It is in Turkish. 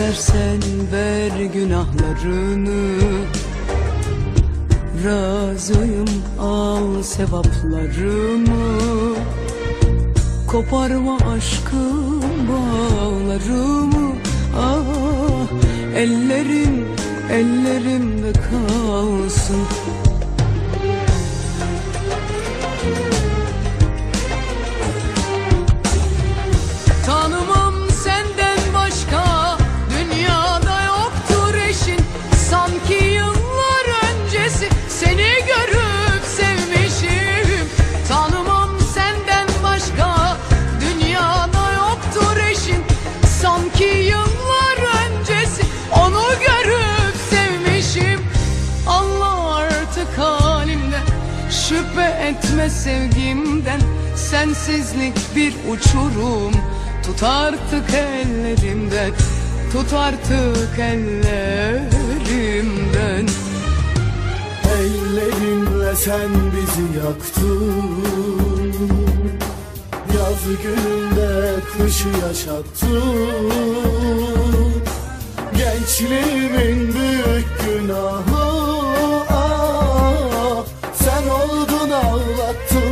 İstersen ver günahlarını, razıyım al sevaplarımı. Koparma aşkım bağlarımı. Ah, ellerim ellerimde kalsın. Tanımam senden başka, dünyada yoktur eşin. Sanki yıllar öncesi seni görüp sevmişim. Tanımam senden başka, dünyada yoktur eşin. Sanki yıllar öncesi onu görüp sevmişim. Allah artık halimden, şüphe etme sevgimden. Sensizlik bir uçurum, tut artık ellerimden, tut artık ellerimden. Ellerinle sen bizi yaktın, yaz gününde kışı yaşattın. Gençliğimin büyük günahı, ah, sen oldun ağlattın.